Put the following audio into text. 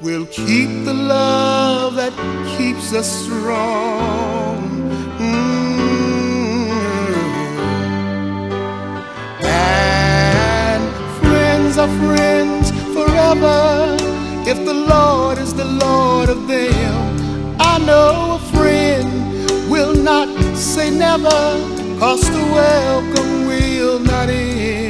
We'll keep the love that keeps us strong. And friends are friends forever if the Lord is the Lord of them. I know a friend will not say never, 'cause the welcome will not end.